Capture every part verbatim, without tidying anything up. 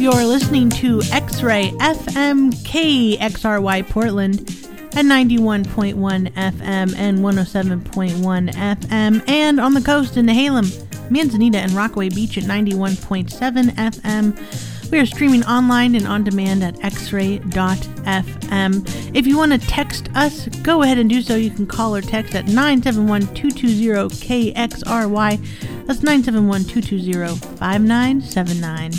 You're listening to X-Ray F M K X R Y Portland at ninety-one point one F M and one oh seven point one F M, and on the coast in Nehalem, Manzanita, and Rockaway Beach at ninety-one point seven F M. We are streaming online and on demand at x ray dot f m. If you want to text us, go ahead and do so. You can call or text at nine seven one, two two zero, K X R Y. That's nine seven one, two two zero, five nine seven nine.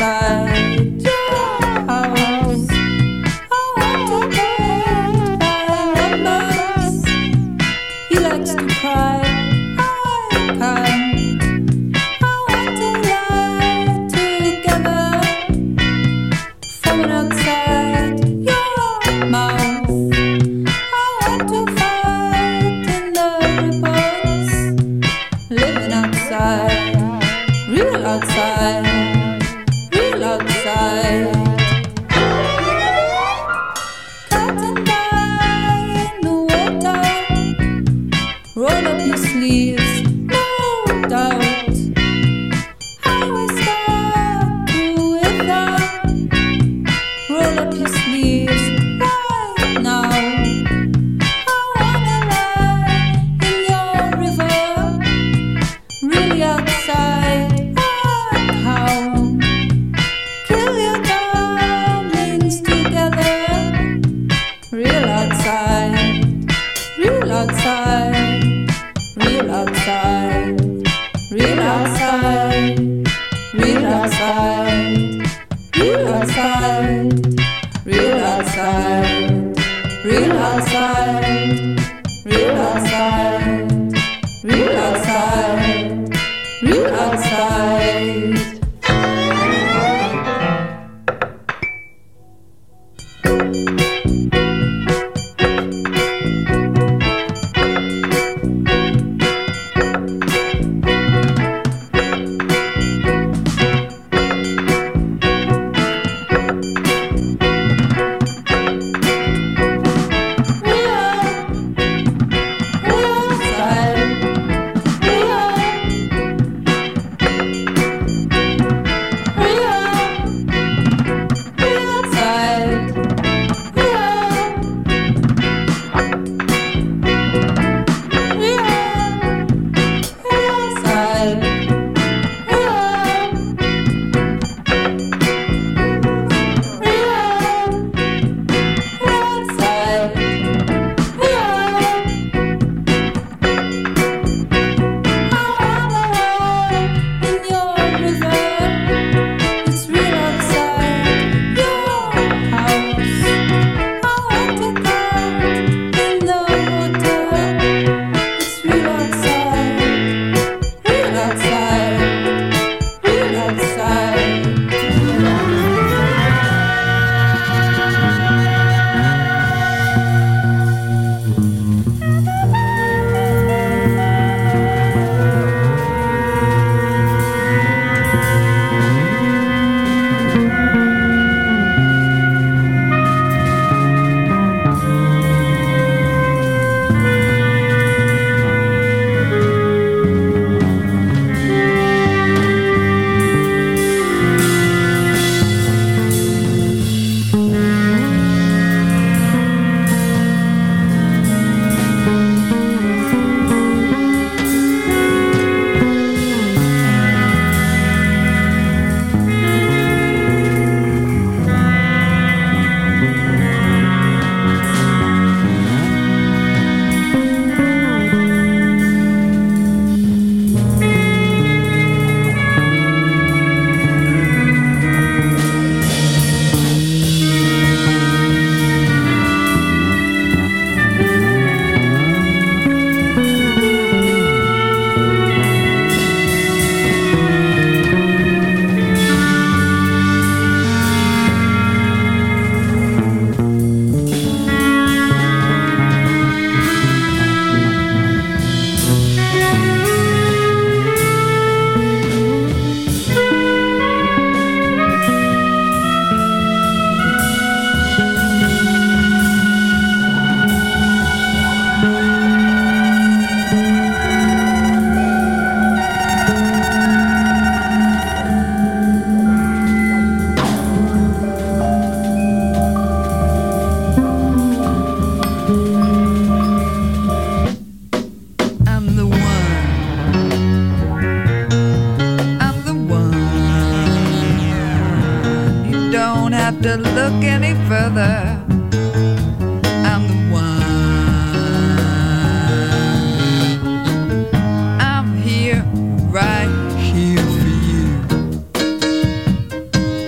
outside your house. I want to go by numbers. He likes to cry. I can't. I want to lie together. Falling outside your mouth. I want to fight in the ripples. Living outside. Real outside, real outside. Cat and I in the water. Roll up your sleeves, no doubt. Highway star to wither. Roll up your sleeves right now. I wanna lie in your river. Really outside. Kill your darlings together. Real outside, real outside, real outside, real outside, real outside, real outside, real outside, real outside, real outside, real outside, real outside. to look any further. I'm the one. I'm here, right here for you.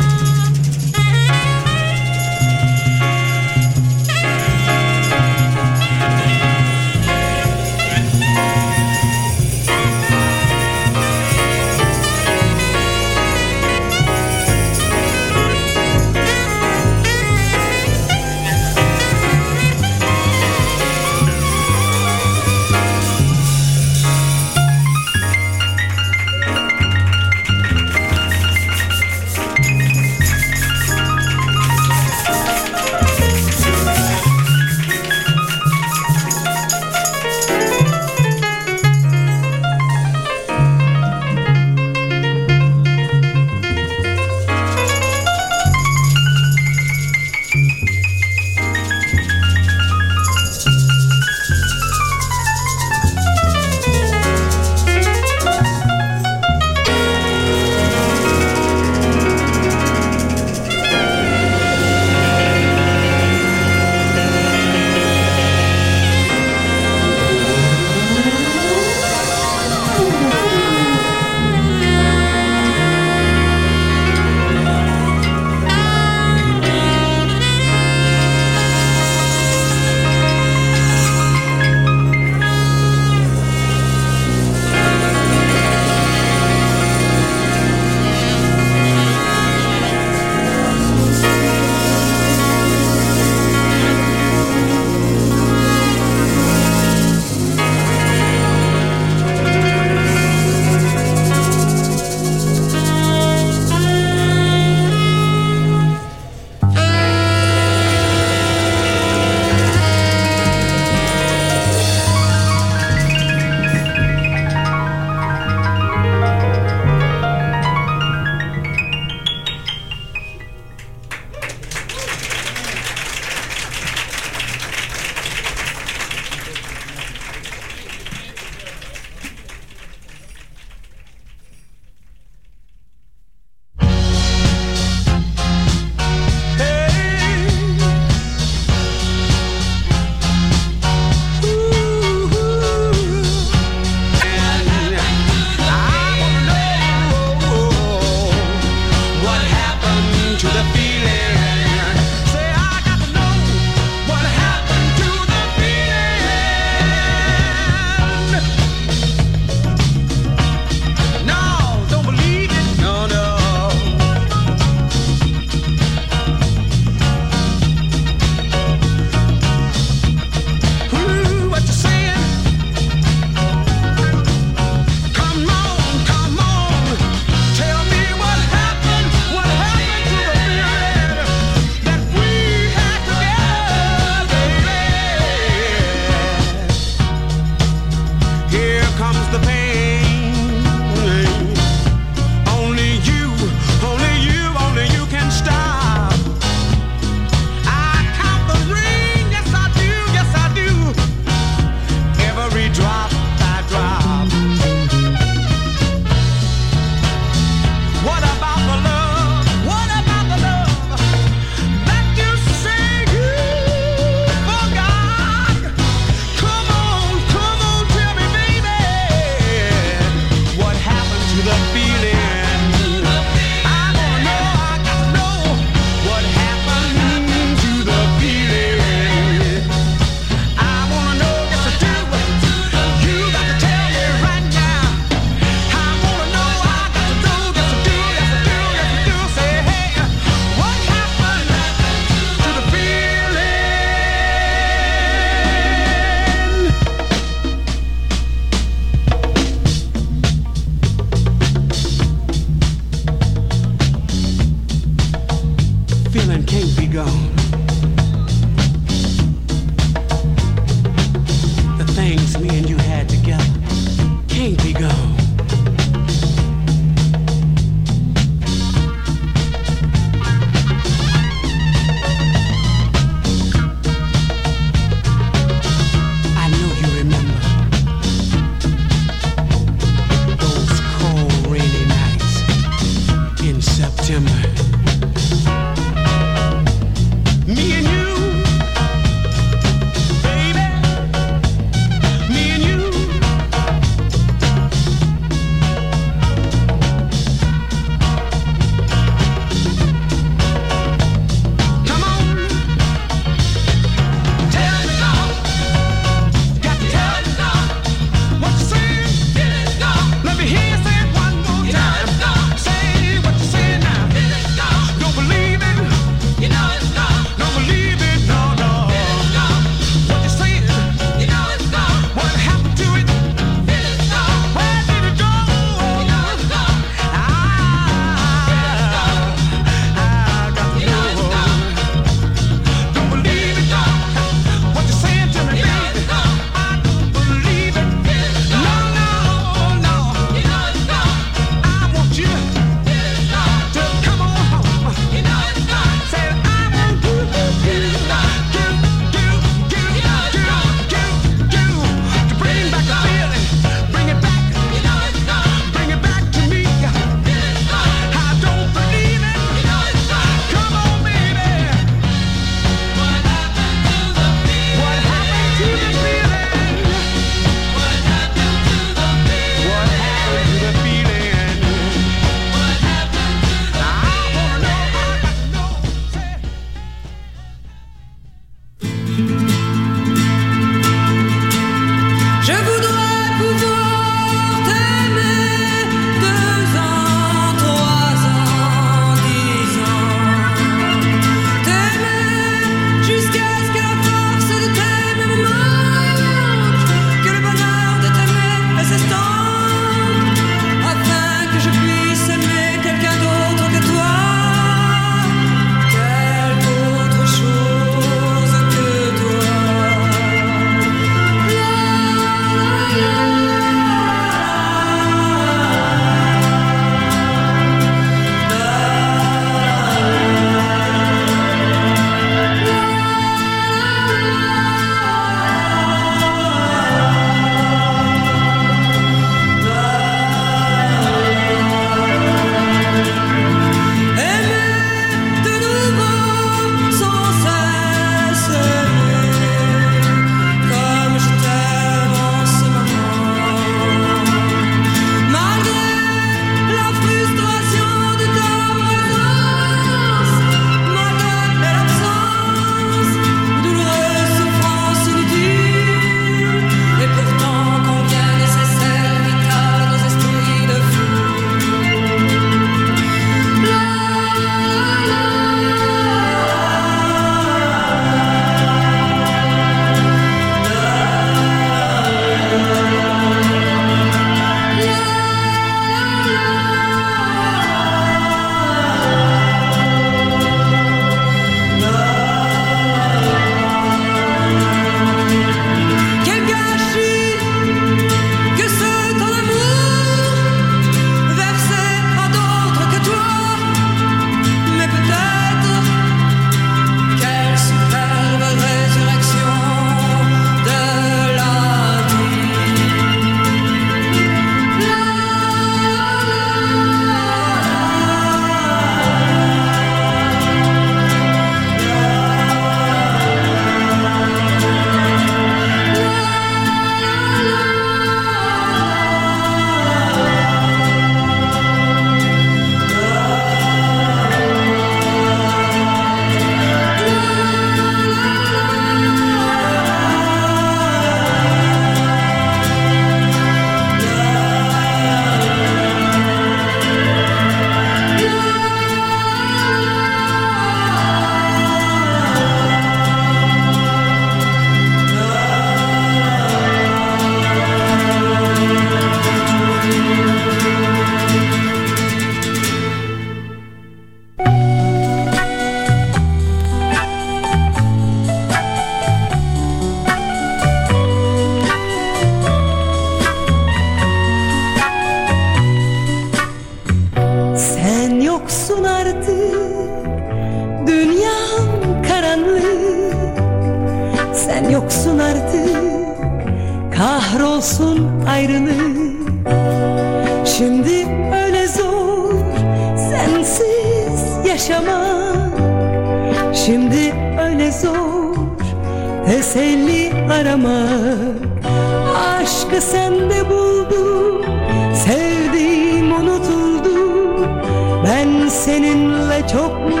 sen yoksun artık, kahrolsun ayrılık. Şimdi öyle zor sensiz yaşamak, şimdi öyle zor teselli aramak. Aşkı sende buldum, sevdiğim unutuldu. Ben seninle çok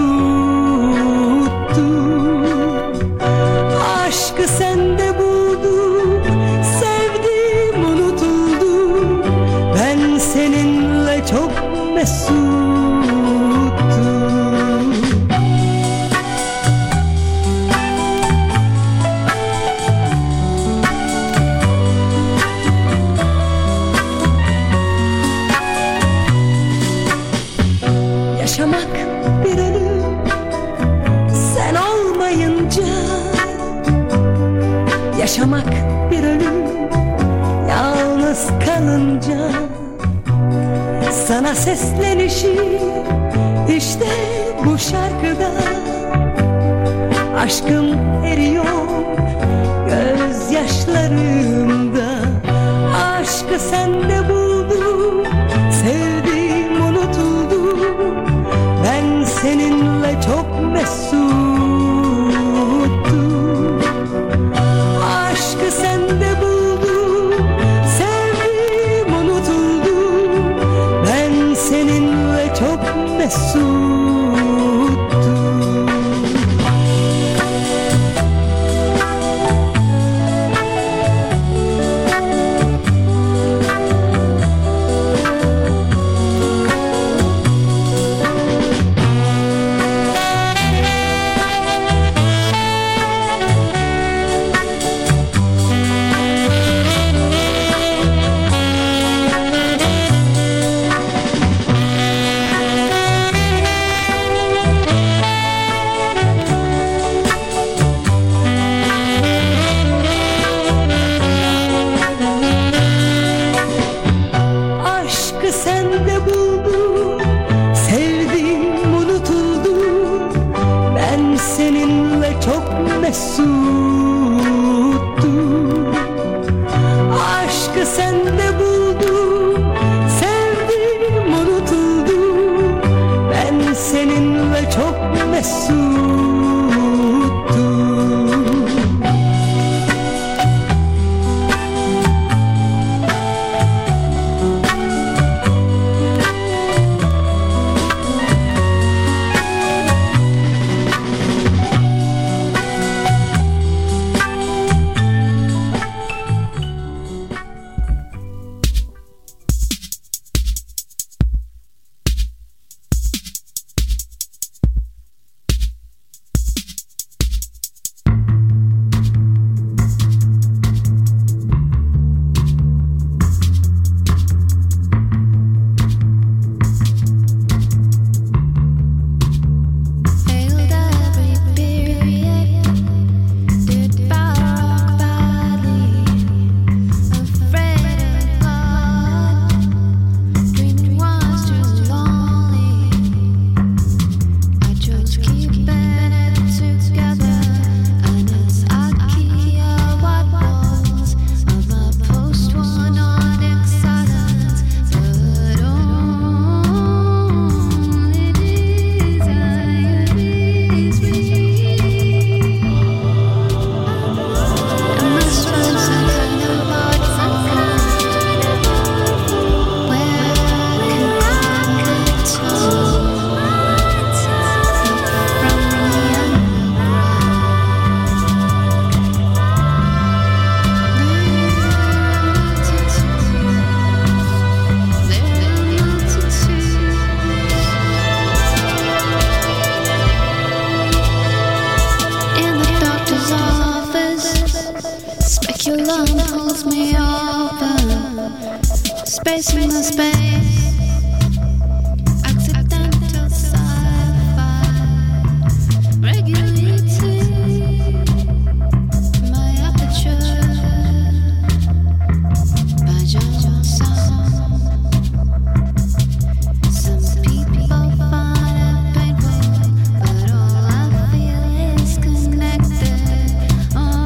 mesuttum. Aşkı sende buldum, sevdiğim unutuldu. Ben seninle çok mesuttum. Yaşamak bir ölüm, sen olmayınca. Yaşamak bir ölüm, yalnız kalınca. Sana seslenişim işte bu şarkıda. Aşkım eriyor gözyaşlarımda. Aşkı sende buldum, sevdiğim unutuldu. Ben seninle çok mesuttum. Aşkı sende buldum, sevdiğim unutuldu. Ben seninle çok mesuttum. Space in the space. Accidental sci-fi. Regulating my aperture by your sound. Some people find it painful, but all I feel is connected. Oh,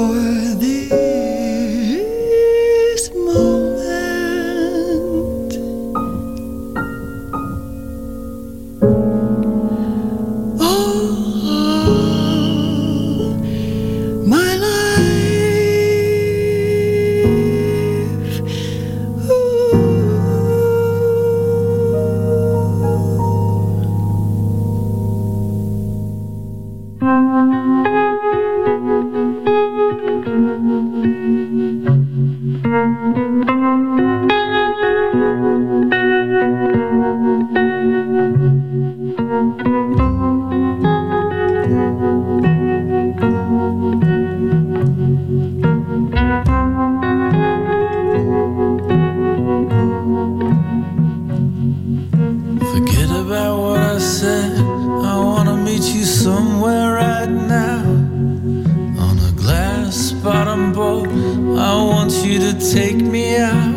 for this moment. All my life, forget about what I said. I wanna meet you somewhere right now. On a glass bottom boat, I want you to take me out.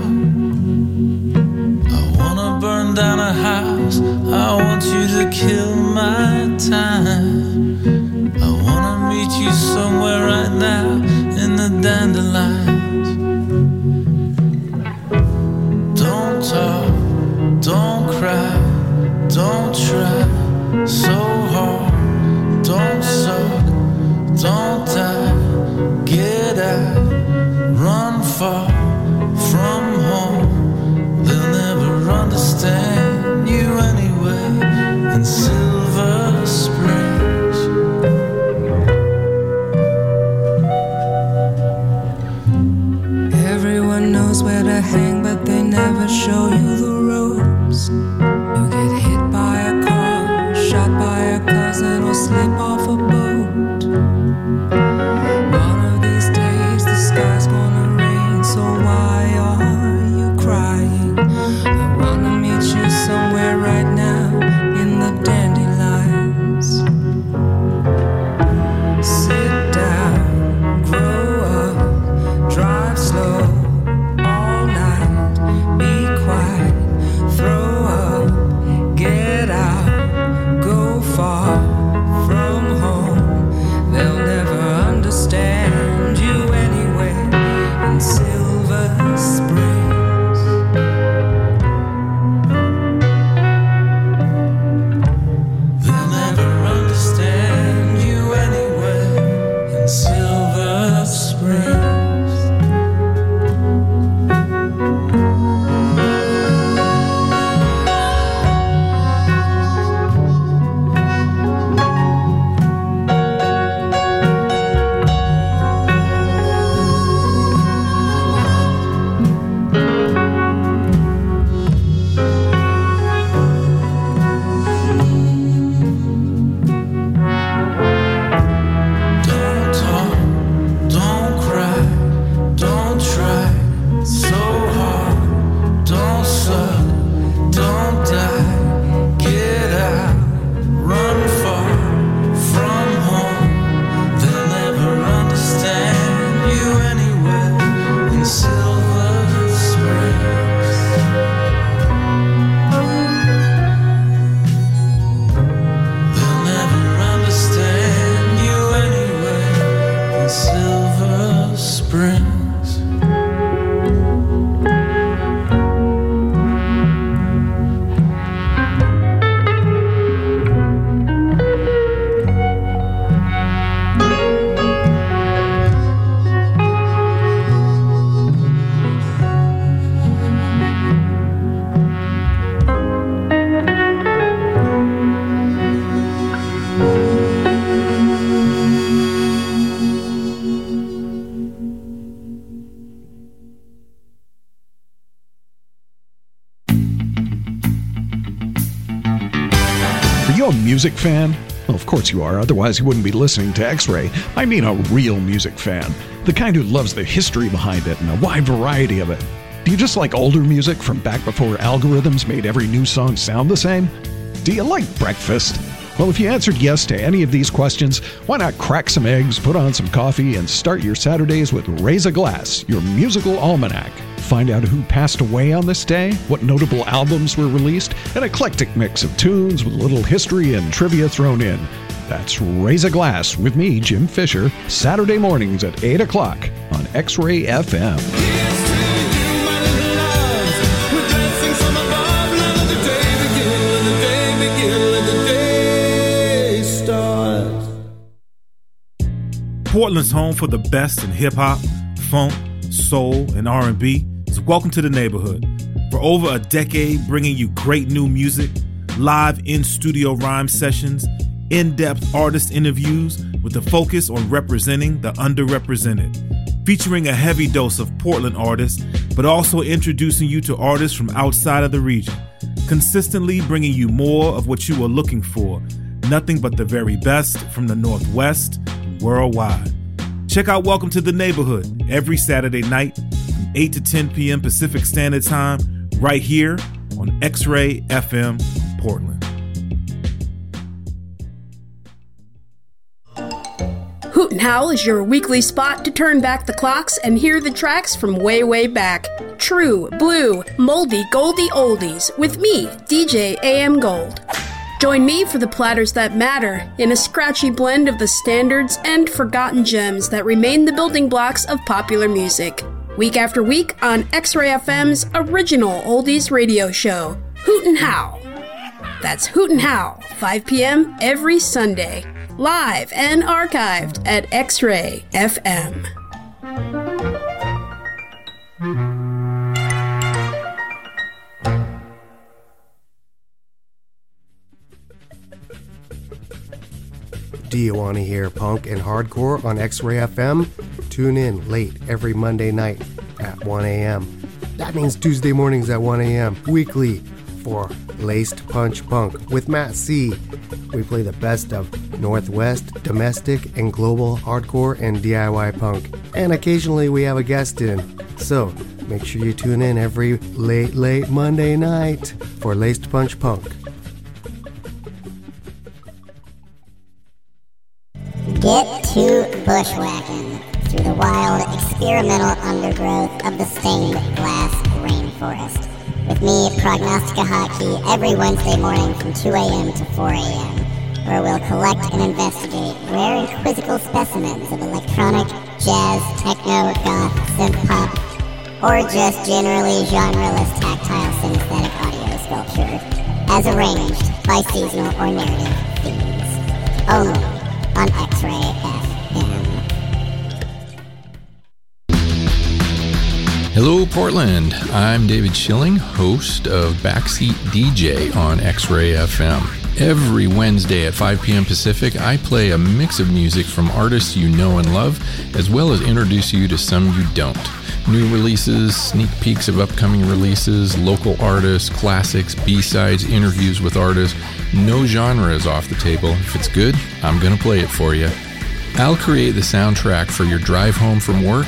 I wanna burn down a house, I want you to kill my time. I wanna meet you somewhere right now in the dandelions. Don't talk, don't cry, don't try so hard, don't suck, don't die, get out, run far from home. They'll never understand you anyway in Silver Springs. Everyone knows where to hang, but they never show you the ropes. You get hit by a car, shot by a cousin, or slip off a boat. One of these days the sky's gonna rain, so why are you crying? I wanna meet you somewhere right now in the dandelions. Sit down, grow up, drive slow all night, be quiet, throw up, get out, go far from home. They'll never understand you anyway in Silver Springs. They'll never understand you anyway in Silver Springs. Don't talk, don't cry, don't try so hard, don't suck, don't die, get out, run far from home. They'll never understand you anyway in Silver Springs. They'll never understand you anyway in Silver Springs. Are you a music fan? Well, of course you are, otherwise you wouldn't be listening to X-Ray. I mean a real music fan, the kind who loves the history behind it and a wide variety of it. Do you just like older music from back before algorithms made every new song sound the same? Do you like breakfast? Well, if you answered yes to any of these questions, why not crack some eggs, put on some coffee, and start your Saturdays with Raise a Glass, your musical almanac. Find out who passed away on this day, what notable albums were released, an eclectic mix of tunes with a little history and trivia thrown in. That's Raise a Glass with me, Jim Fisher, Saturday mornings at eight o'clock on X-Ray F M. Portland's home for the best in hip-hop, funk, soul, and R and B. So welcome to the neighborhood. For over a decade, bringing you great new music, live in-studio rhyme sessions, in-depth artist interviews with a focus on representing the underrepresented. Featuring a heavy dose of Portland artists, but also introducing you to artists from outside of the region. Consistently bringing you more of what you are looking for. Nothing but the very best from the Northwest and worldwide. Check out Welcome to the Neighborhood every Saturday night from eight to ten p.m. Pacific Standard Time, right here on X-Ray F M Portland. Hoot and Howl is your weekly spot to turn back the clocks and hear the tracks from way, way back. True, blue, moldy, goldy oldies with me, D J A M Gold. Join me for the platters that matter in a scratchy blend of the standards and forgotten gems that remain the building blocks of popular music. Week after week on X-Ray F M's original oldies radio show, Hoot and Howl. That's Hoot and Howl, five p.m. every Sunday. Live and archived at X-Ray F M. Do you want to hear punk and hardcore on X-Ray F M? Tune in late every Monday night at one a.m. That means Tuesday mornings at one a.m. weekly for Laced Punch Punk with Matt C. We play the best of Northwest, domestic, and global hardcore and D I Y punk. And occasionally we have a guest in. So make sure you tune in every late, late Monday night for Laced Punch Punk. Get to bushwhacking through the wild, experimental undergrowth of the stained glass rainforest. With me, Prognostica Hotkey, every Wednesday morning from two a.m. to four a.m., where we'll collect and investigate rare and quizzical specimens of electronic, jazz, techno, goth, synth pop, or just generally genreless tactile synesthetic audio sculpture, as arranged by seasonal or narrative themes. Only on X-Ray F M. Hello, Portland. I'm David Schilling, host of Backseat D J on X-Ray F M. Every Wednesday at five p.m. Pacific, I play a mix of music from artists you know and love, as well as introduce you to some you don't. New releases, sneak peeks of upcoming releases, local artists, classics, B-sides, interviews with artists. No genre is off the table. If it's good, I'm going to play it for you. I'll create the soundtrack for your drive home from work